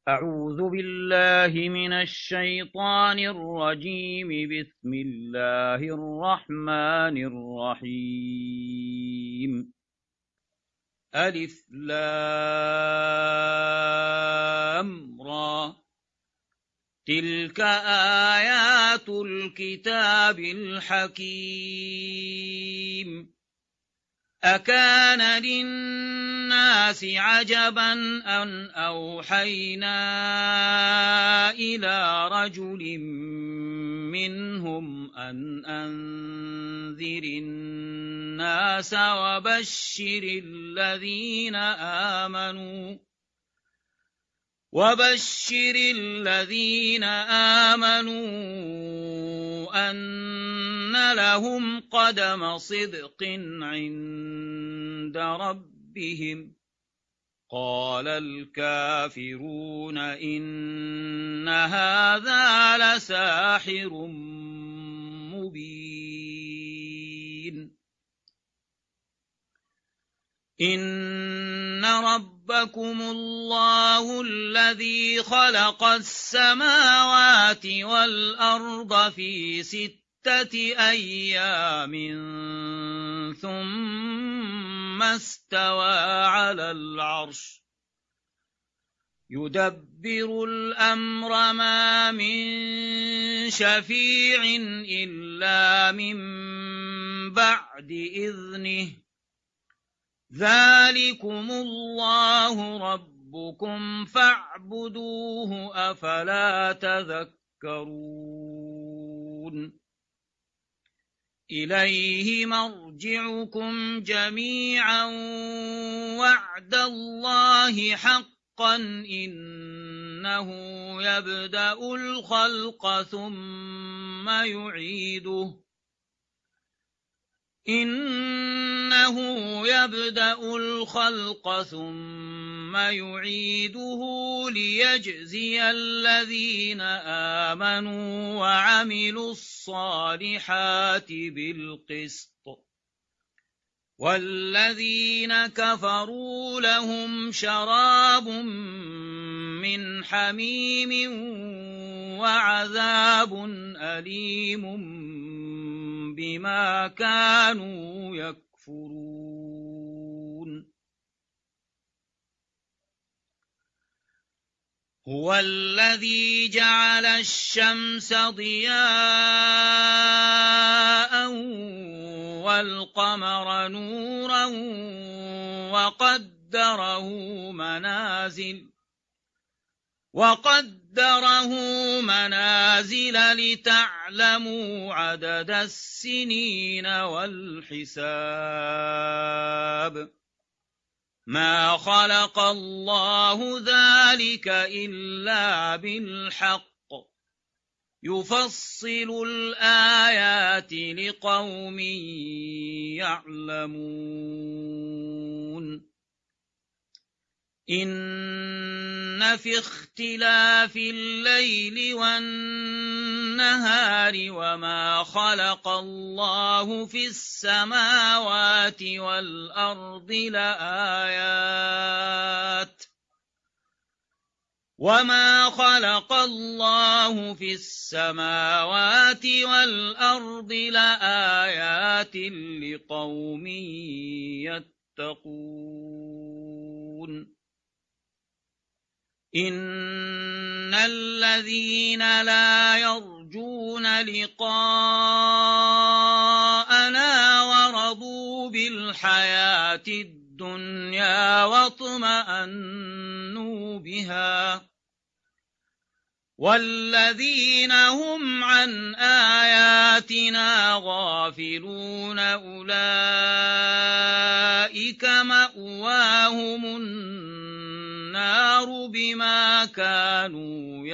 أعوذ بالله من الشيطان الرجيم. بسم الله الرحمن الرحيم. ألف لام را، تلك آيات الكتاب الحكيم. أكان للناس عجبا أن أوحينا إلى رجل منهم أن أنذر الناس وبشر الذين آمنوا أن لهم قدم صدق عند ربهم. قال الكافرون إن هذا لساحر مبين. إن ربكم الله الذي خلق السماوات والأرض في 6 أيام ثم استوى على العرش يدبر الأمر ما من شفيع إلا من بعد إذنه. ذلكم الله ربكم فاعبدوه أفلا تذكرون. إليه مرجعكم جميعا وعد الله حقا إنه يبدأ الخلق ثم يعيده ليجزي الذين آمنوا وعملوا الصالحات بالقسط، والذين كفروا لهم شراب من حميم وعذاب أليم بما كانوا يكفرون. هو الذي جعل الشمس ضياء والقمر نورا وقدره منازل لتعلموا عدد السنين والحساب. ما خلق الله ذلك إلا بالحق يفصل الآيات لقوم يعلمون. إن في اختلاف الليل والنهار وما خلق الله في السماوات والأرض لآيات لقوم يتقون. إن الذين لا يرجون لقاءنا ورضوا بالحياة الدنيا واطمأنوا بها والذين هم عن آياتنا غافلون أولئك مأواهم النار بما كانوا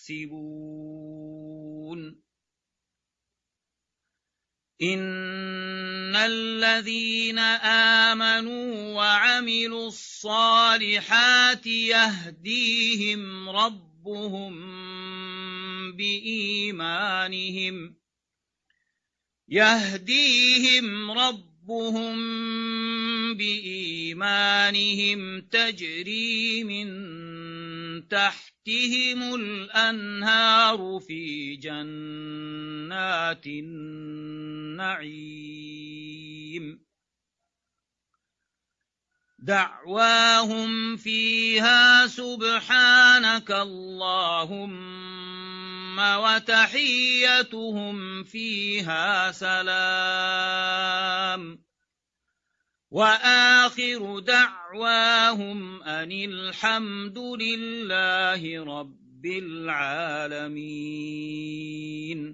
يكسبون. إن الذين آمنوا وعملوا الصالحات يهديهم ربهم بإيمانهم تجري من تحتهم الأنهار في جنات النعيم دعواهم فيها سبحانك اللهم وتحيتهم فيها سلام وآخر دعواهم أن الحمد لله رب العالمين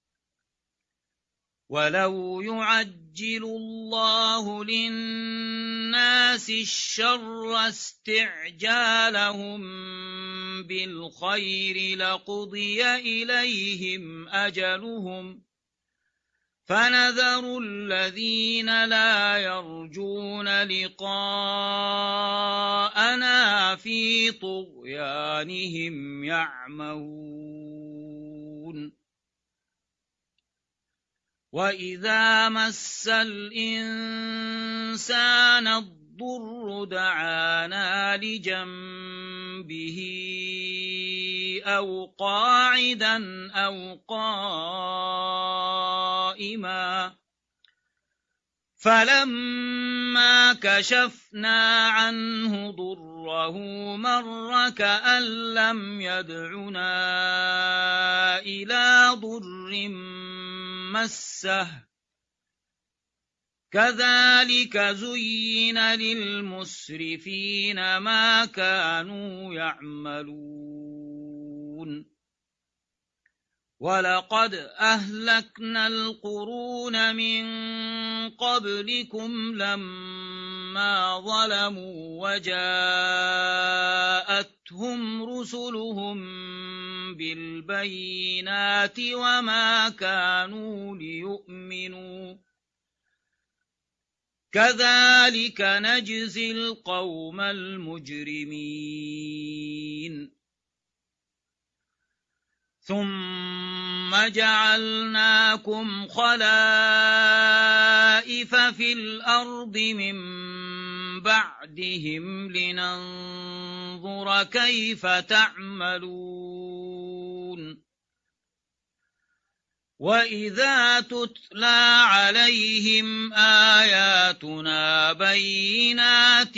ولو يعجل الله للناس الشر استعجالهم بالخير لقضي إليهم أجلهم فنذر الذين لا يرجون لقاءنا في طغيانهم يعمهون وإذا مس الإنسان الضر دعانا لجنبه أو قاعدا أو قائما فلما كشفنا عنه ضره مر كأن لم يدعنا إلى ضر مسه كذلك زين للمسرفين ما كانوا يعملون ولقد أهلكنا القرون من قبلكم لما ظلموا وجاءتهم رسلهم بالبينات وما كانوا ليؤمنوا كذلك نجزي القوم المجرمين ثم جعلناكم خلائف في الأرض من بعدهم لننظر كيف تعملون وإذا تتلى عليهم آياتنا بينات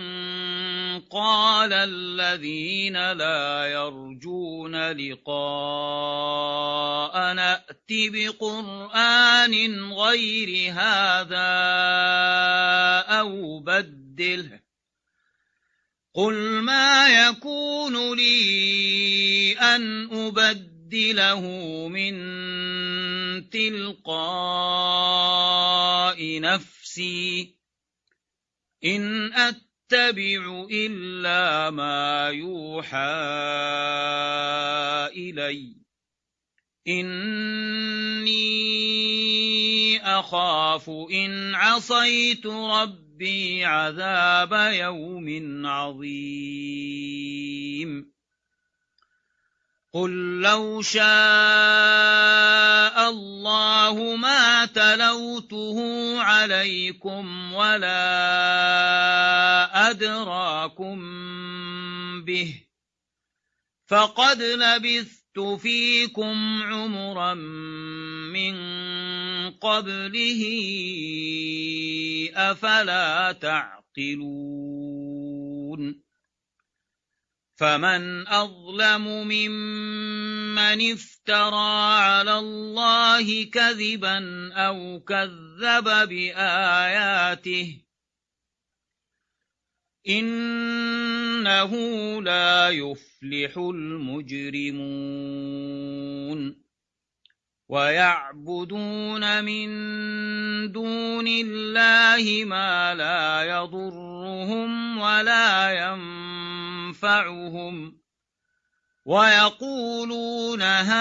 قال الذين لا يرجون لقاءنا ائت بقرآن غير هذا أو بدله قل ما يكون لي أن أبدله من تلقاء نفسي إن أتبع إلا ما يوحى إلي إني أخاف إن عصيت ربي عذاب يوم عظيم قل لو شاء الله ما تلوته عليكم ولا أدراكم به فقد لبثت فيكم عمرا من قبله أفلا تعقلون فمن أظلم ممن افترى على الله كذبا أو كذب بآياته إنه لا يفلح المجرمون ويعبدون من دون الله ما لا يضرهم ولا ينفعهم ويقولون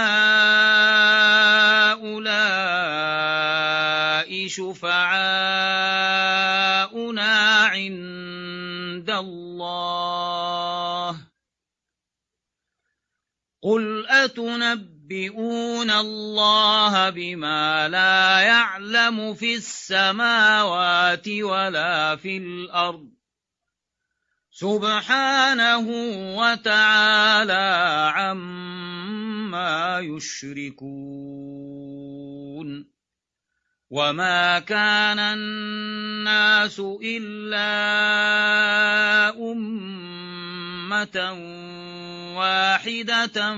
هؤلاء شفعاؤنا عند الله قل أتنبئون الله بما لا يعلم في السماوات ولا في الأرض سبحانه وتعالى عما يشركون وما كان الناس إلا أمة واحدة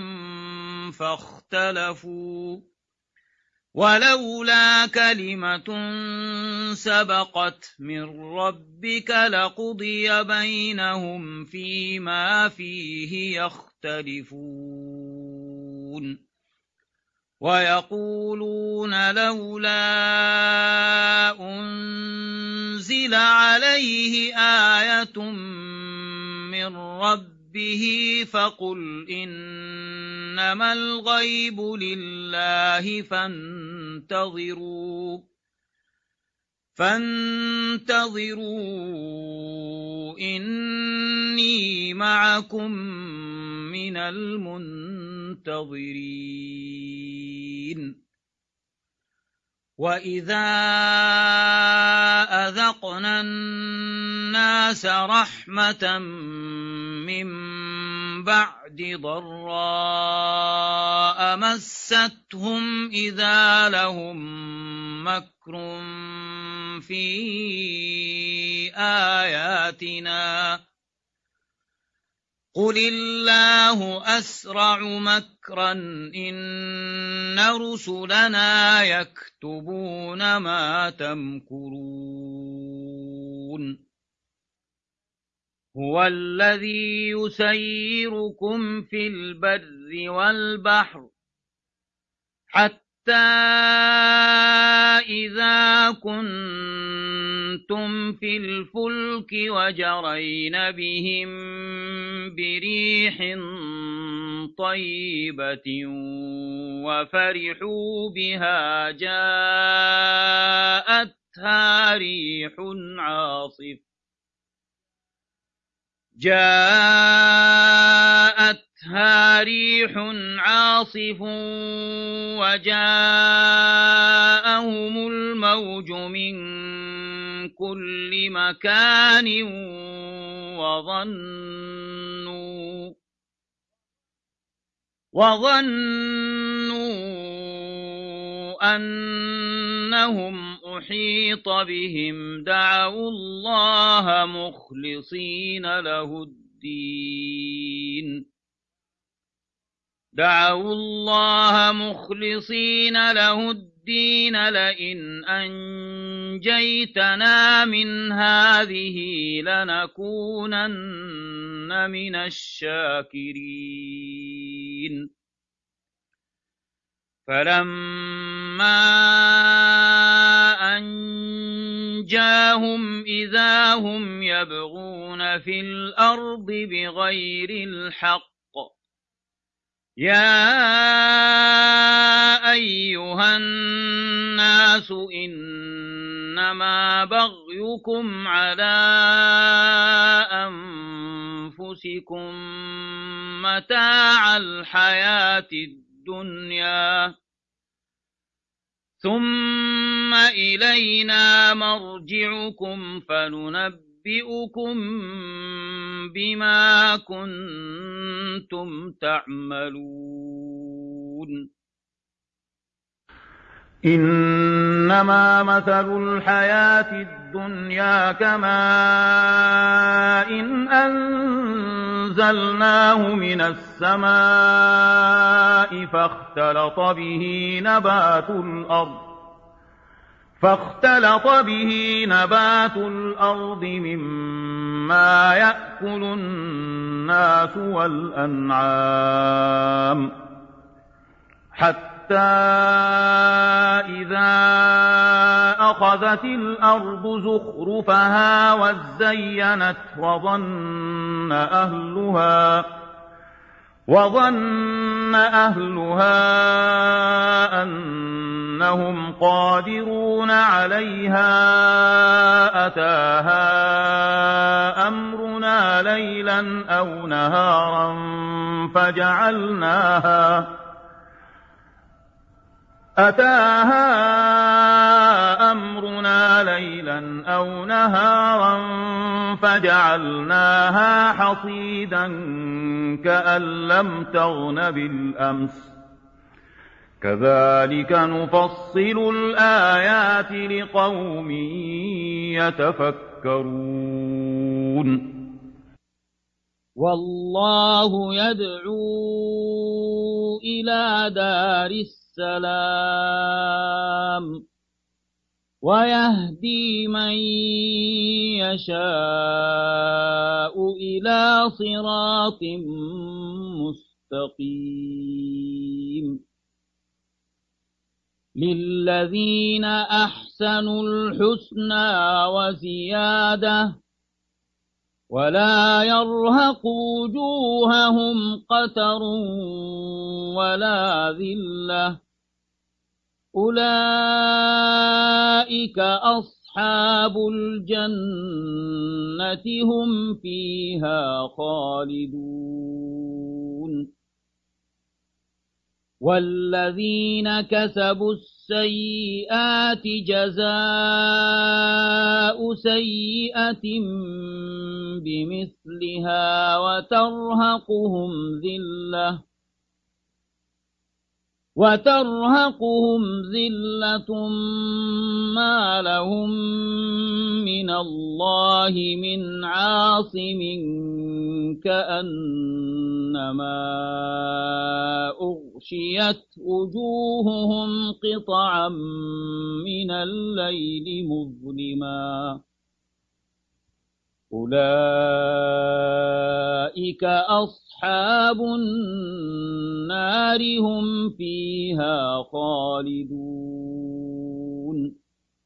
فاختلفوا ولولا كلمة سبقت من ربك لقضي بينهم فيما فيه يختلفون ويقولون لولا أنزل عليه آية من ربه فقل إنما الغيب لله فانتظروا إني معكم من المنتظرين وإذا أذقنا الناس رحمة من بعد ضراء مستهم إذا لهم مكر في آياتنا قل الله أسرع مكرا إن رسلنا يكتبون ما تمكرون هو الذي يسيركم في البر والبحر حتى إذا كنتم في الفلك وجرين بهم بريح طيبة وفرحوا بها جاءتها ريح عاصف وجاءهم الموج من كل مكان وظنوا أنهم أحيط بهم دعوا الله مخلصين له الدين لئن أنجيتنا من هذه لنكونن من الشاكرين فلما أنجاهم إذا هم يبغون في الأرض بغير الحق يا أيها الناس إنما بغيكم على أنفسكم متاع الحياة الدنيا ثم إلينا مرجعكم فننبئكم بما كنتم تعملون إنما مثل الحياة الدنيا كماء إن أنزلناه من السماء فاختلط به نبات الأرض مما يأكل الناس والأنعام حتى إذا أخذت الأرض زخرفها وزينت وظن أهلها أنهم قادرون عليها أتاها أمرنا ليلا أو نهارا ليلا أو نهارا فجعلناها حصيدا كأن لم تغن بالأمس كذلك نفصل الآيات لقوم يتفكرون والله يدعو إلى دار السلام ويهدي من يشاء إلى صراط مستقيم للذين أحسنوا الحسنى وزيادة ولا يرهق وجوههم قتر ولا ذلة أولئك أصحاب الجنة هم فيها خالدون والذين كسبوا السيئات جزاء سيئة بمثلها وترهقهم ذلة ما لهم من الله من عاصم كأنما أغشيت وجوههم قطعا من الليل مظلما أولئك أصحاب النار هم فيها خالدون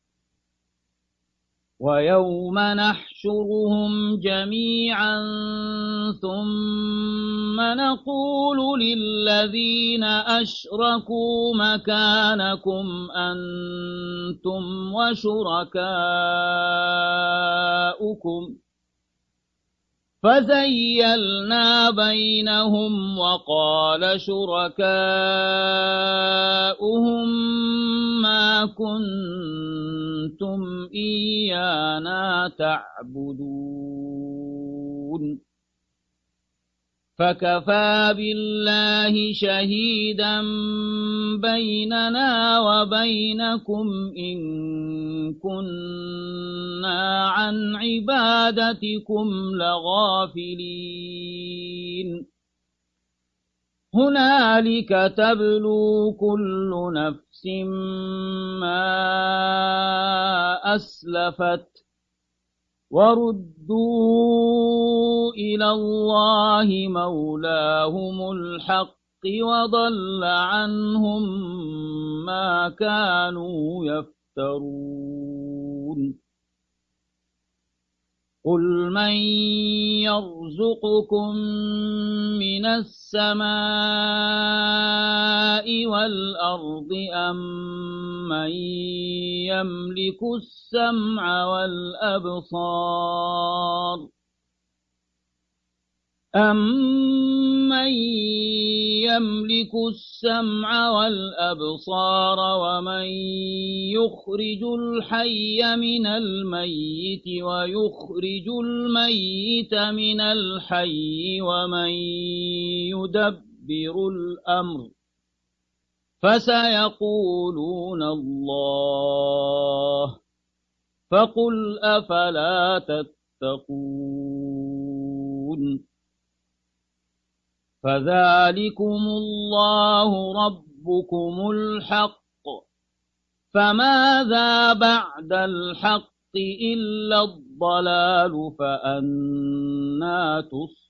ويوم نحشرهم جميعا ثم نقول للذين أشركوا مكانكم أنتم وشركاؤكم فزيلنا بينهم وقال شركاؤهم ما كنتم إيانا تعبدون فكفى بالله شهيدا بيننا وبينكم إن كنا عن عبادتكم لغافلين هنالك تبلو كل نفس ما أسلفت وردوا إلى الله مولاهم الحق وضل عنهم ما كانوا يفترون قل من يرزقكم من السماء والأرض أم من يملك السمع والأبصار أَمَّن يَمْلِكُ السَّمْعَ وَالْأَبْصَارَ وَمَن يُخْرِجُ الْحَيَّ مِنَ الْمَيِّتِ وَيُخْرِجُ الْمَيِّتَ مِنَ الْحَيِّ وَمَن يُدَبِّرُ الْأَمْرَ فَسَيَقُولُونَ اللَّهُ فَقُلْ أَفَلَا تَتَّقُونَ فذلكم الله ربكم الحق فماذا بعد الحق إلا الضلال فأنى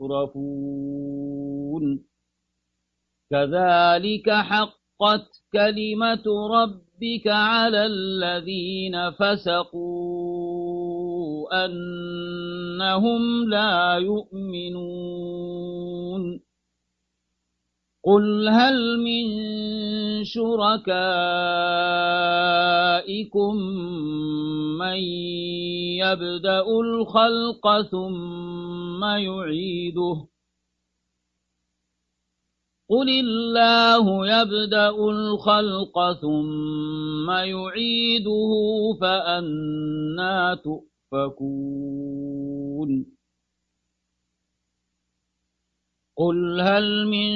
تصرفون كذلك حقت كلمة ربك على الذين فسقوا أنهم لا يؤمنون قل هل من شركائكم من يبدأ الخلق ثم يعيده قل الله يبدأ الخلق ثم يعيده فأنى تؤفكون قل هل من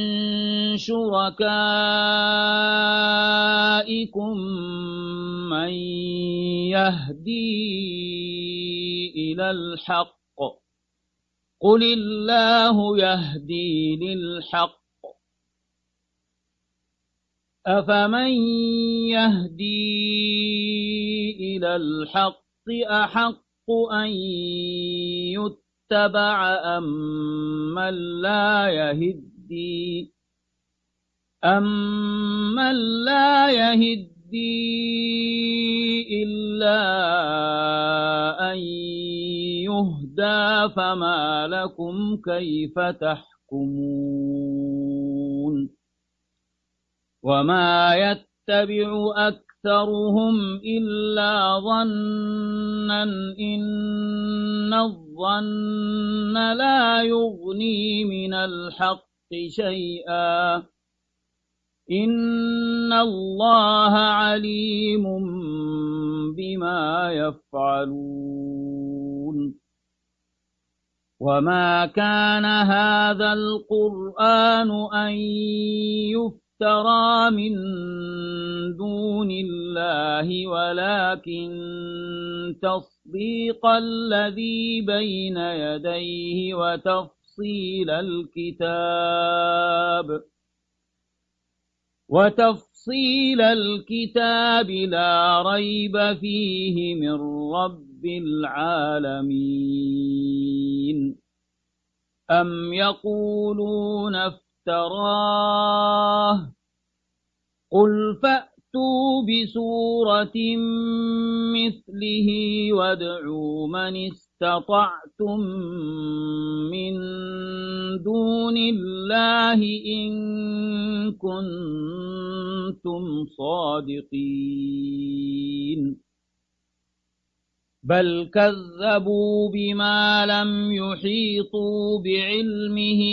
شركائكم من يهدي إلى الحق قل الله يهدي للحق أفمن يهدي إلى الحق أحق أن يتبع أمن لا يهدي إلا أن يهدى فما لكم كيف تحكمون وما يتبع أكثرهم إلا ظنا إن الظن لا يغني من الحق شيئا إن الله عليم بما يفعلون وما كان هذا القرآن أن يفترى من دون الله ولكن تصديق الذي بين يديه وتفصيل الكتاب لا ريب فيه من رب العالمين أم يقولون افتراه قل فأتوا بسورة مثله وادعوا من استطعتم من دون الله إن كنتم صادقين بل كذبوا بما لم يحيطوا بعلمه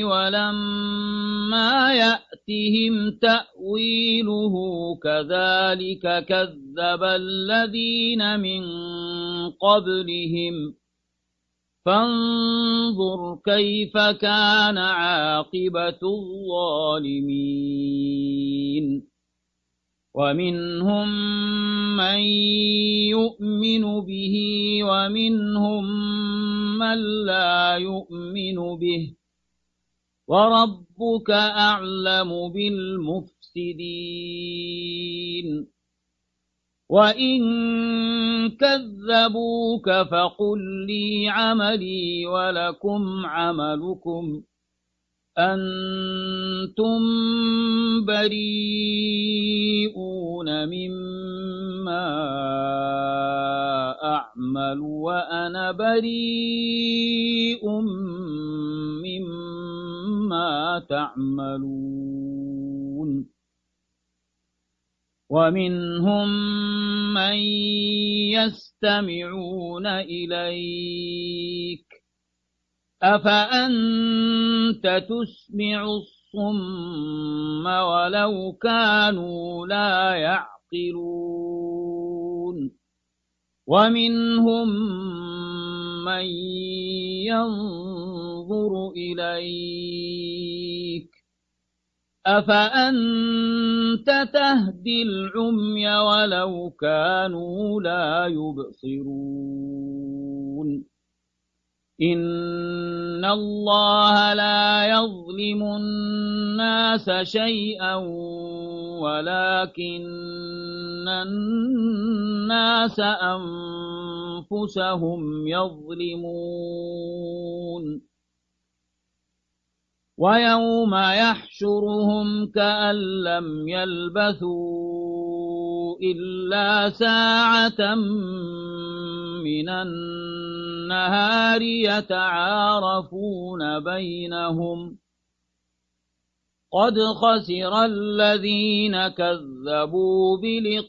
ولما يأتهم تأويله كذلك كذب الذين من قبلهم فانظر كيف كان عاقبة الظالمين ومنهم من يؤمن به ومنهم من لا يؤمن به وربك أعلم بالمفسدين وإن كذبوك فقل لي عملي ولكم عملكم أنتم بريئون مما أعمل وأنا بريء مما تعملون ومنهم من يستمعون إليك أفأنت تسمع الصم ولو كانوا لا يعقلون ومنهم من ينظر إليك أفأنت تهدي العمي ولو كانوا لا يبصرون إن الله لا يظلم الناس شيئا ولكن الناس أنفسهم يظلمون ويوم يحشرهم كأن لم يلبثوا إلا ساعة من النهار يتعارفون بينهم قد خسر الذين كذبوا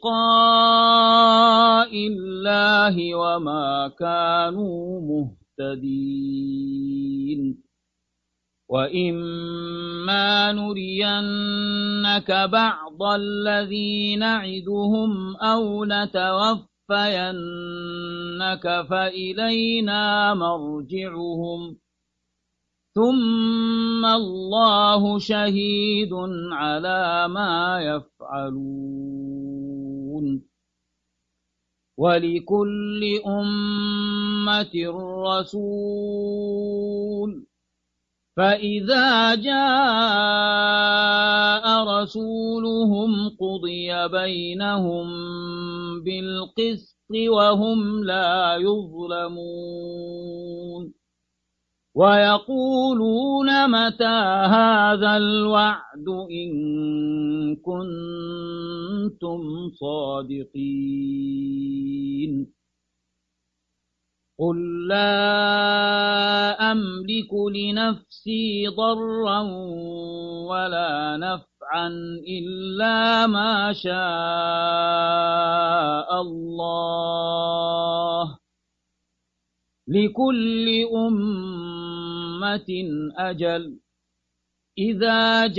بلقاء الله وما كانوا مهتدين وإما إما نرينك بعض الذي نعدهم أو نتوفينك فإلينا مرجعهم ثم الله شهيد على ما يفعلون ولكل أمة رسول فإذا جاء رسولهم قضي بينهم بالقسط وهم لا يظلمون ويقولون متى هذا الوعد إن كنتم صادقين قل لا أملك لنفسي ضرا ولا نفعا إلا ما شاء الله لكل أمة أجل إذا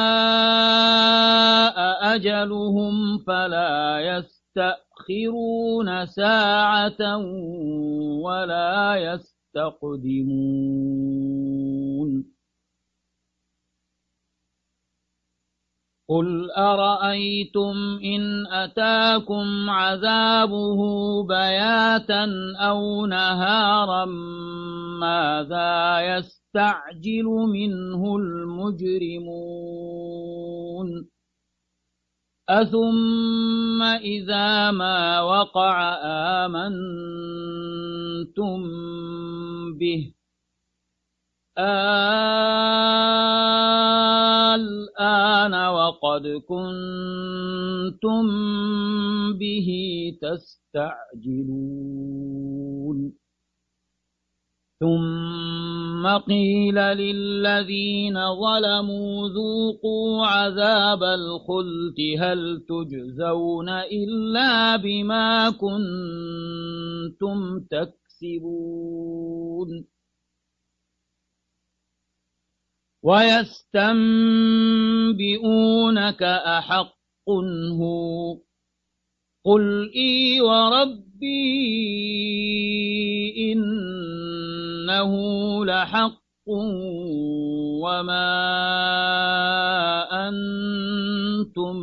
جاء أجلهم فلا يستأخرون ساعة ولا يستقدمون قل أرأيتم إن أتاكم عذابه بياتا أو نهارا ماذا يستعجل منه المجرمون أثم إذا ما وقع آمنتم به الآن وقد كنتم به تستعجلون ثم قيل للذين ظلموا ذوقوا عذاب الخلد هل تجزون إلا بما كنتم تكسبون ويستنبئونك أحق هو قل إي وربي إنه لحق وما أنتم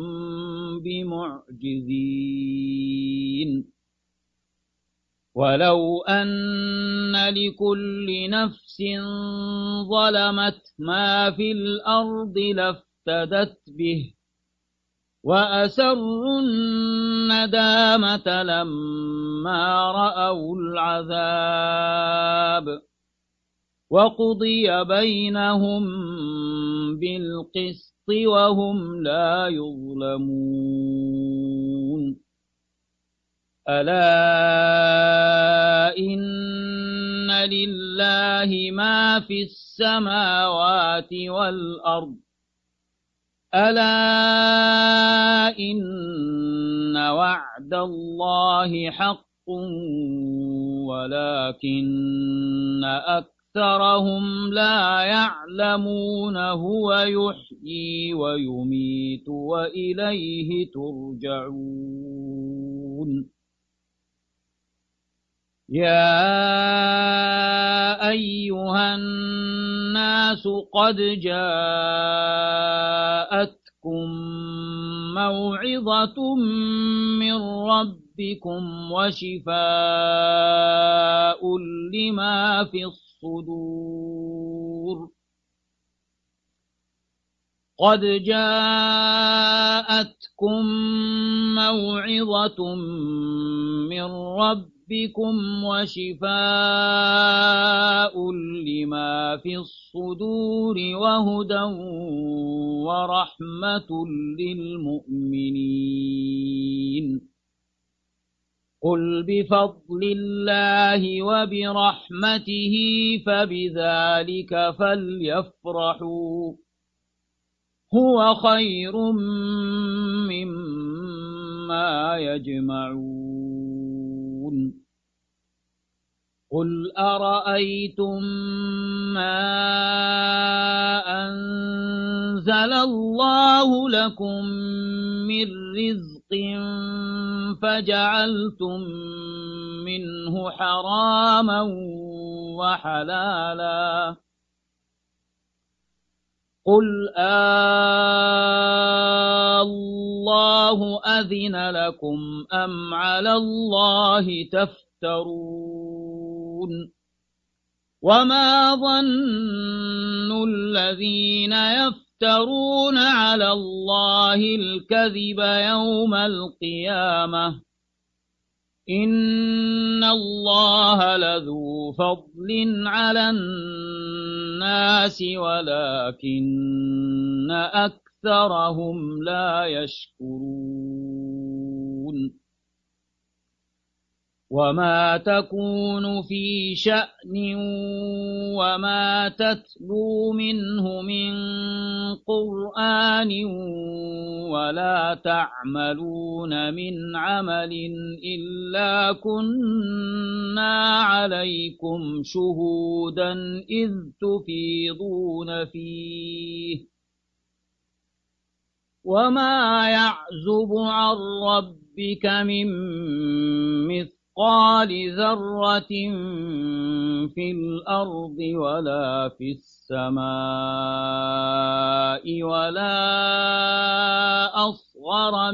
بمعجزين ولو أن لكل نفس ظلمت ما في الأرض لافتدت به وأسروا الندامة لما رأوا العذاب وقضي بينهم بالقسط وهم لا يظلمون ألا إن لله ما في السماوات والأرض ألا إن وعد الله حق ولكن أكثرهم لا يعلمون هو يحيي ويميت وإليه ترجعون يا أيها الناس قد جاءتكم موعظة من ربكم وشفاء لما في الصدور قد جاءتكم موعظة من ربكم وشفاء لما في الصدور وهدى ورحمة للمؤمنين قل بفضل الله وبرحمته فبذلك فليفرحوا هو خير مما يجمعون قل أرأيتم ما أنزل الله لكم من رزق فجعلتم منه حراما وحلالا قل الله أذن لكم أم على الله تفترون وما ظن الذين يفترون على الله الكذب يوم القيامة إن الله لذو فضل على الناس ولكن أكثرهم لا يشكرون وما تكون في شأن وما تتلو منه من قرآن ولا تعملون من عمل إلا كنا عليكم شهودا إذ تفيضون فيه وما يعزب عن ربك من مثقال ذرة في الأرض ولا في السماء ولا أصغر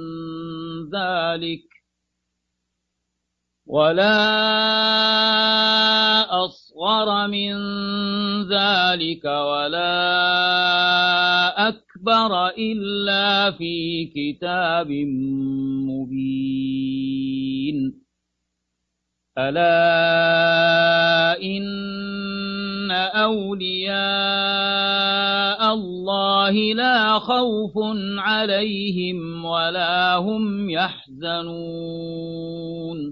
من ذلك ولا أكبر إلا في كتاب مبين ألا إن أولياء الله لا خوف عليهم ولا هم يحزنون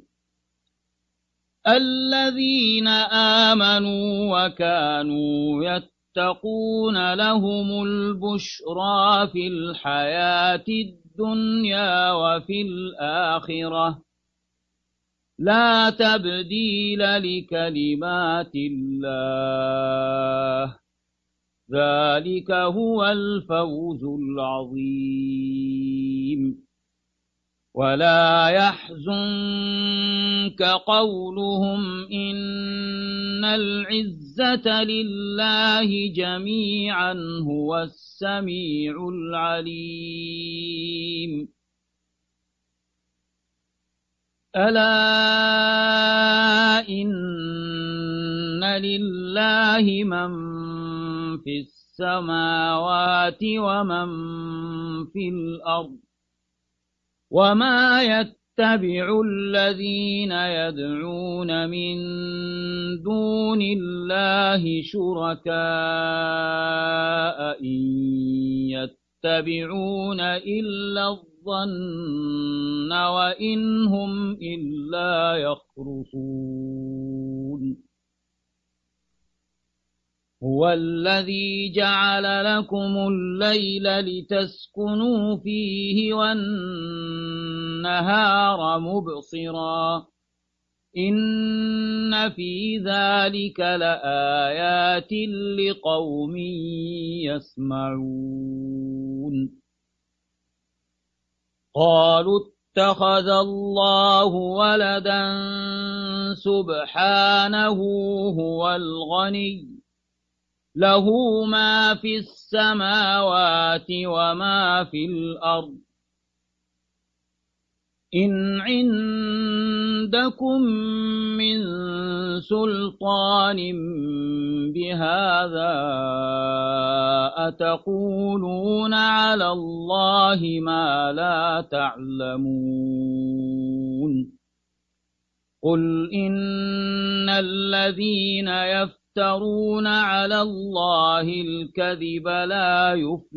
الذين آمنوا وكانوا يتقون لهم البشرى في الحياة الدنيا وفي الآخرة لا تبديل لكلمات الله ذلك هو الفوز العظيم ولا يحزنك قولهم إن العزة لله جميعا هو السميع العليم ألا إن لله من في السماوات ومن في الأرض وما يتبع الذين يدعون من دون الله شركاء إن يتبعون إلا الظن وإن هم إلا يخرصون هو الذي جعل لكم الليل لتسكنوا فيه والنهار مبصرا إن في ذلك لآيات لقوم يسمعون قالوا اتخذ الله ولدا سبحانه هو الغني له ما في السماوات وما في الأرض إن عندكم من سلطان بهذا أتقولون على الله ما لا تعلمون قل إن الذين يفترون على الله الكذب لا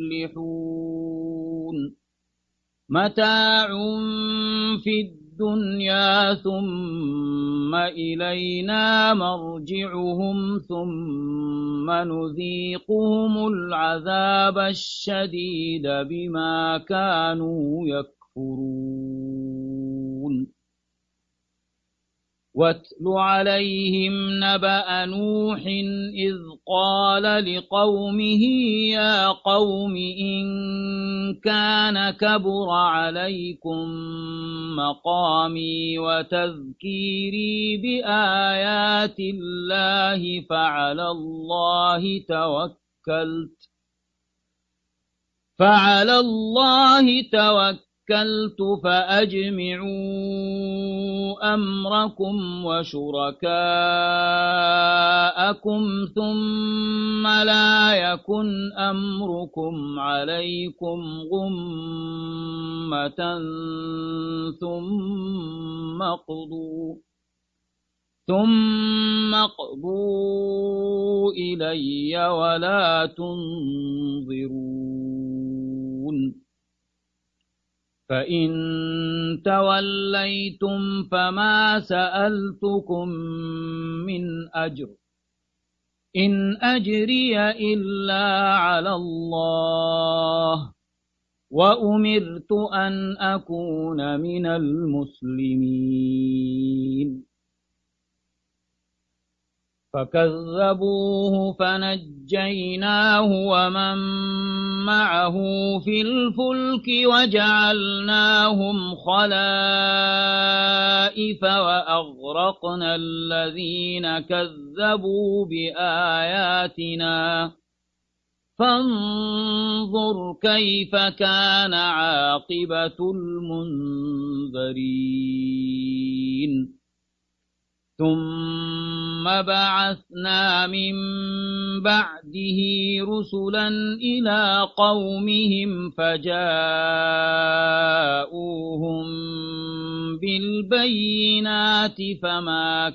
يفلحون متاع في الدنيا ثم إلينا مرجعهم ثم نذيقهم العذاب الشديد بما كانوا يكفرون واتل عليهم نبأ نوح إذ قال لقومه يا قوم إن كان كبر عليكم مقامي وتذكيري بآيات الله فعلى الله توكلت فأجمعوا أمركم وشركاءكم ثم لا يكن أمركم عليكم غمة ثم اقضوا إلي ولا تنظرون فإن توليتم فما سألتكم من أجر إن أجري إلا على الله وأمرت أن أكون من المسلمين فكذبوه فنجيناه ومن معه في الفلك وجعلناهم خلائف وأغرقنا الذين كذبوا بآياتنا فانظر كيف كان عاقبة المنذرين ثم بعثنا من بعده رسلا إلى قومهم فجاءوهم بالبينات فما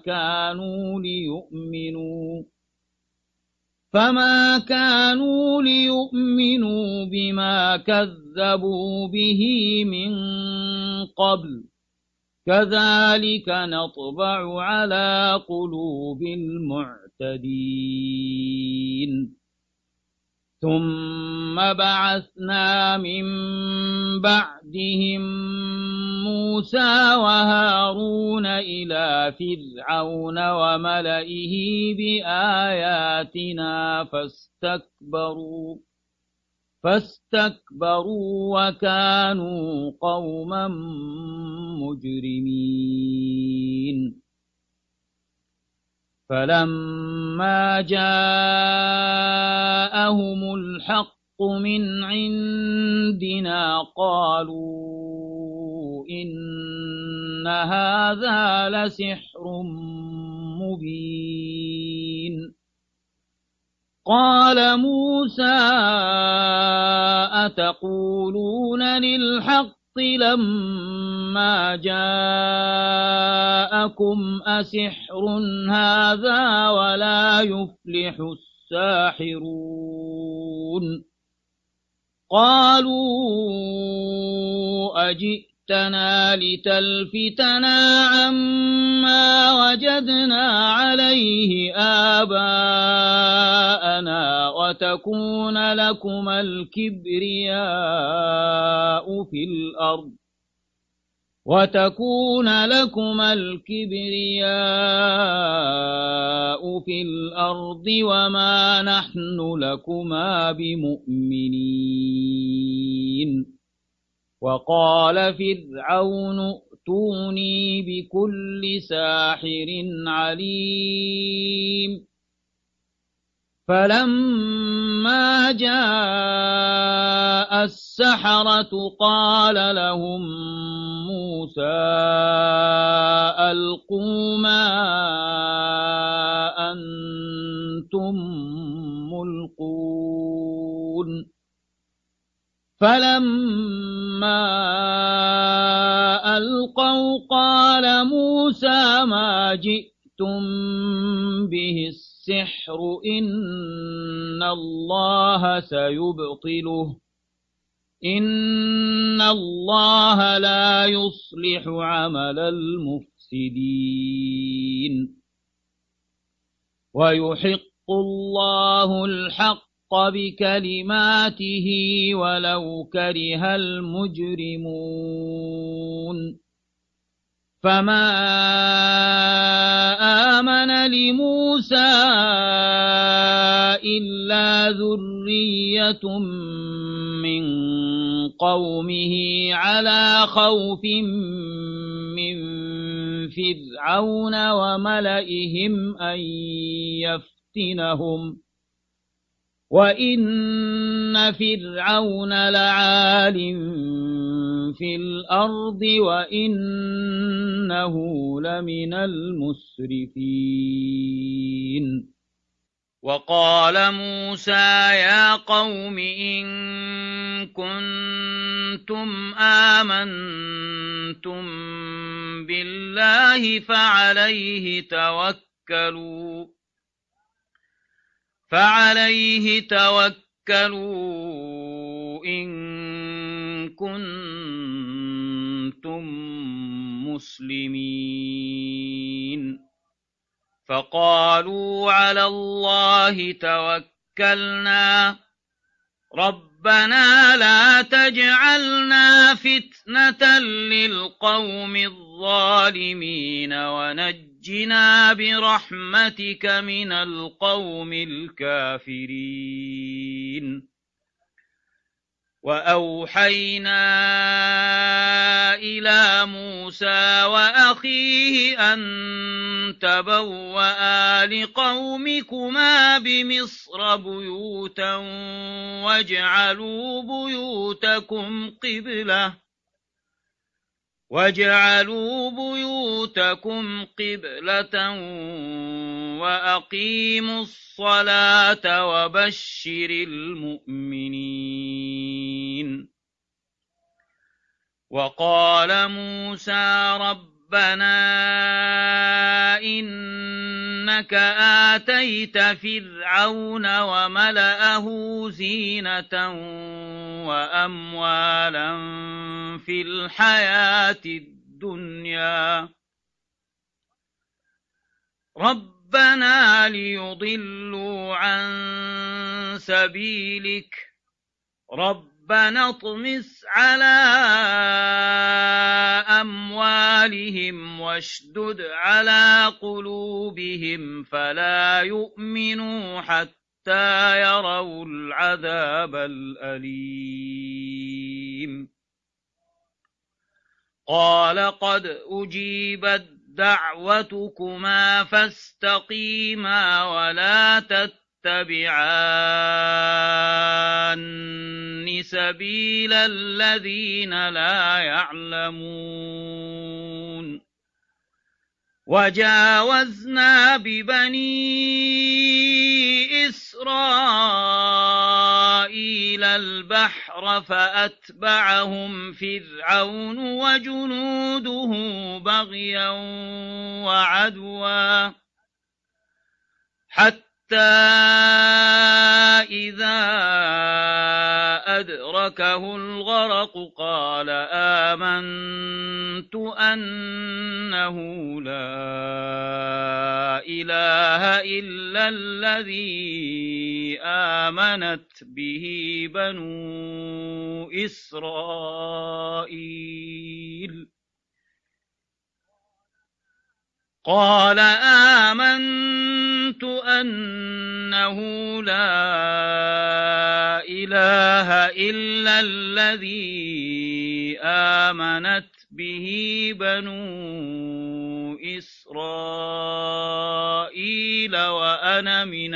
كانوا ليؤمنوا بما كذبوا به من قبل كذلك نطبع على قلوب المعتدين ثم بعثنا من بعدهم موسى وهارون إلى فرعون وملئه بآياتنا فاستكبروا وكانوا قوما مجرمين فلما جاءهم الحق من عندنا قالوا إن هذا لسحر مبين قال موسى أتقولون للحق لما جاءكم أسحر هذا ولا يفلح الساحرون قالوا أجئتنا لتلفتنا عما وجدنا عليه آباءنا وتكون لكما الكبرياء في الأرض وما نحن لكما بمؤمنين وقال فرعون ائتوني بكل ساحر عليم فلما جاء السحرة قال لهم موسى ألقوا ما أنتم ملقون فلما ألقوا قال موسى ما جئتم به السحر إن الله سيبطله إن الله لا يصلح عمل المفسدين ويحق الله الحق بكلماته ولو كره المجرمون فما آمن لموسى إلا ذرية من قومه على خوف من فرعون وملئهم أن يفتنهم وإن فرعون لعال في الأرض وإنه لمن المسرفين. وقال موسى يا قوم إن كنتم آمنتم بالله فعليه توكلوا إن كنتم مسلمين. فقالوا على الله توكلنا ربنا لا تجعلنا فتنة للقوم الظالمين ونجنا برحمتك من القوم الكافرين. وأوحينا إلى موسى وأخيه أن تبوأ لقومكما بمصر بيوتا واجعلوا بيوتكم قبلة وأقيموا الصلاة وبشر المؤمنين. وقال موسى ربنا إنك آتيت فرعون وملأه زينة وأموالا في الحياة الدنيا ربنا ليضلوا عن سبيلك ربنا اطمس على أموالهم واشدد على قلوبهم فلا يؤمنوا حتى يروا العذاب الأليم. قال قد أجيبت دعوتكما فاستقيما ولا تتبعان سبيل الذين لا يعلمون. وجاوزنا ببني إسرائيل البحر فأتبعهم فرعون وجنوده بغيا وعدوا حتى إذا أدركه الغرق قال آمنت أنه لا إله إلا الذي آمنت به بنو إسرائيل. قال آمنت أنه لا إله إلا الذي آمنت به بنو إسرائيل وأنا من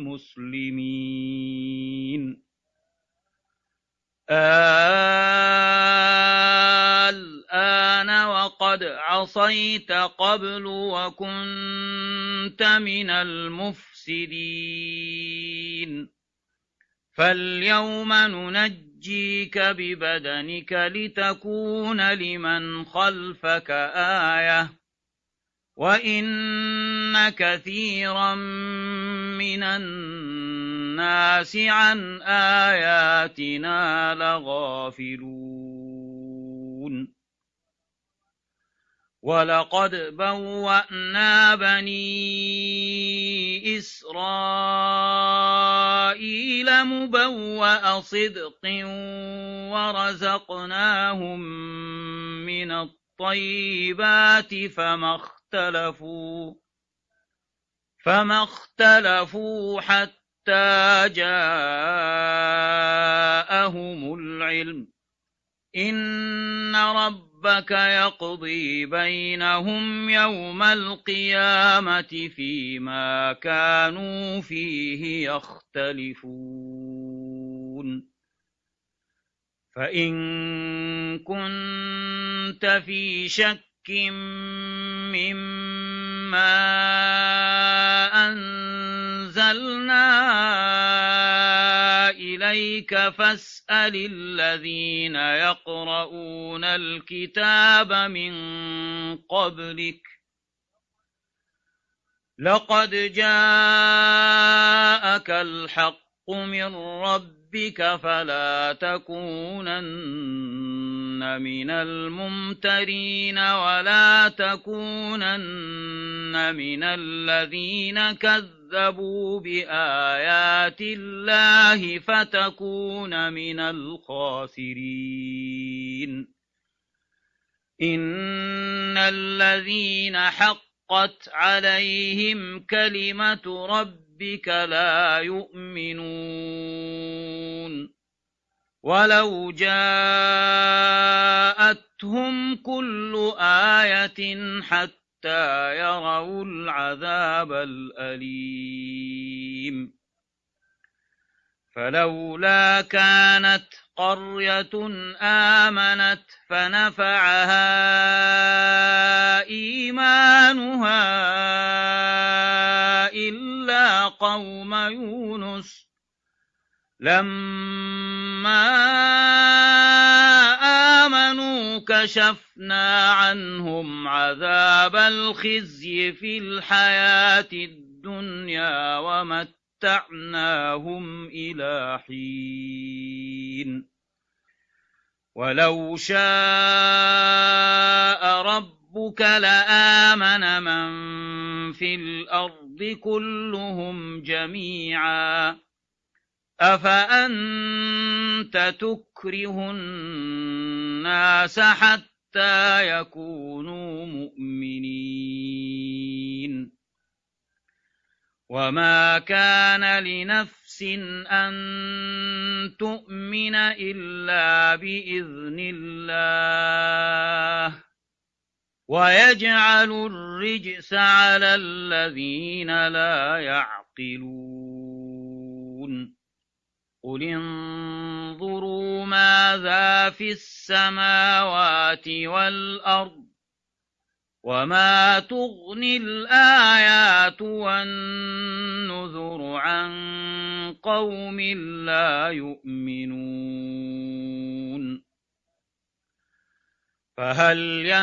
المسلمين. الآن وقد عصيت قبل وكنت من المفسدين فاليوم ننجيك ببدنك لتكون لمن خلفك آية وإن كثيرا من الناس عن آياتنا لغافلون. ولقد بوأنا بني إسرائيل مبوأ صدق ورزقناهم من الطيبات الطيبات فما اختلفوا حتى جاءهم العلم إن ربك يقضي بينهم يوم القيامة فيما كانوا فيه يختلفون فإن كنت في شك مما أنزلنا إليك فاسأل الذين يقرؤون الكتاب من قبلك لقد جاءك الحق من ربك فلا تكونن من الممترين ولا تكونن من الذين كذبوا بآيات الله فتكون من الخاسرين إن الذين حقت عليهم كلمة ربك لا يؤمنون ولو جاءتهم كل آية حتى يروا العذاب الأليم فلولا كانت قرية آمنت فنفعها إيمانها إلا قوم يونس لما آمنوا كشفنا عنهم عذاب الخزي في الحياة الدنيا ومتعناهم إلى حين ولو شاء ربك لآمن من في الأرض كلهم جميعا أفأنت تكره الناس حتى يكونوا مؤمنين وما كان لنفس أن تؤمن إلا بإذن الله ويجعل الرجس على الذين لا يعقلون قل انظروا ماذا في السماوات والأرض وما تغني الآيات والنذر عن قوم لا يؤمنون فهل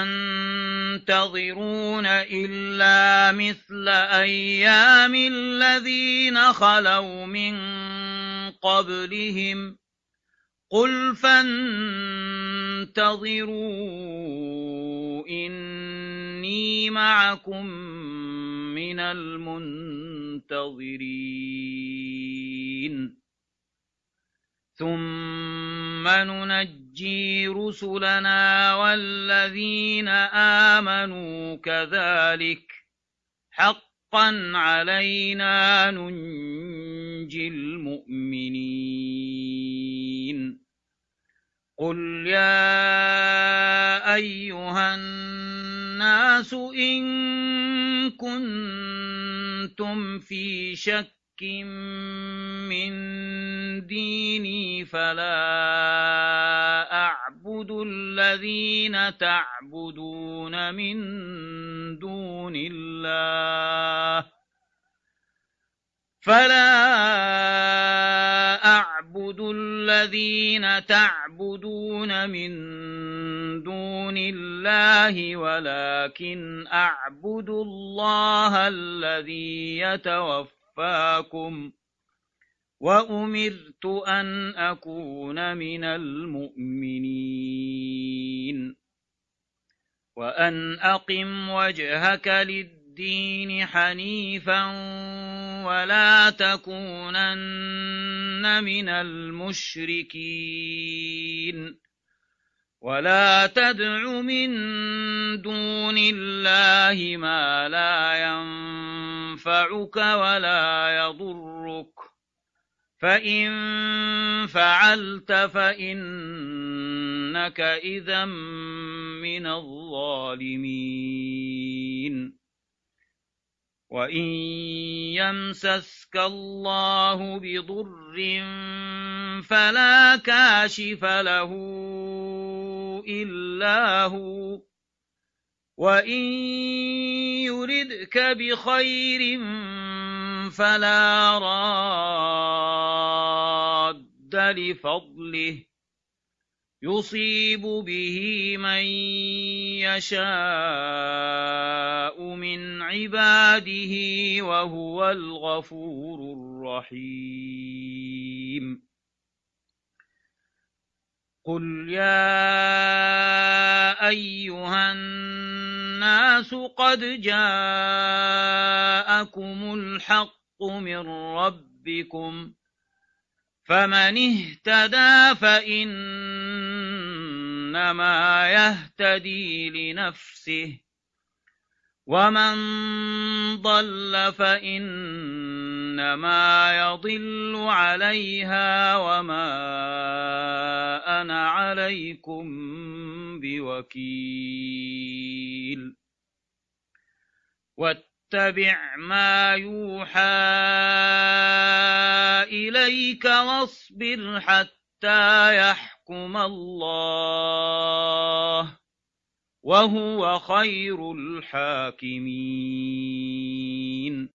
ينتظرون إلا مثل أيام الذين خلوا من قبلهم قل فانتظروا إني معكم من المنتظرين ثم ننجي رسلنا والذين آمنوا كذلك حقا علينا ننجي المؤمنين قل يا أيها الناس إن كنتم في شك من ديني فلا أعبد الذين تعبدون من دون الله ولكن أعبد الله الذي يتوفاكم وأمرت أن أكون من المؤمنين وأن أقم وجهك للدين حنيفا ولا تكونن من المشركين ولا تدع من دون الله ما لا ينفعك ولا يضرك فإن فعلت فإنك إذا من الظالمين وإن يمسسك الله بضر فلا كاشف له إلا هو وإن يردك بخير فلا راد لفضله يصيب به من يشاء من عباده وهو الغفور الرحيم قل يا أيها الناس قد جاءكم الحق من ربكم فمن اهتدى فإنما يهتدي لنفسه ومن ضل فإنما يضل عليها وما أنا عليكم بوكيل واتبع ما يوحى إليك واصبر حتى يحكم الله وهو خير الحاكمين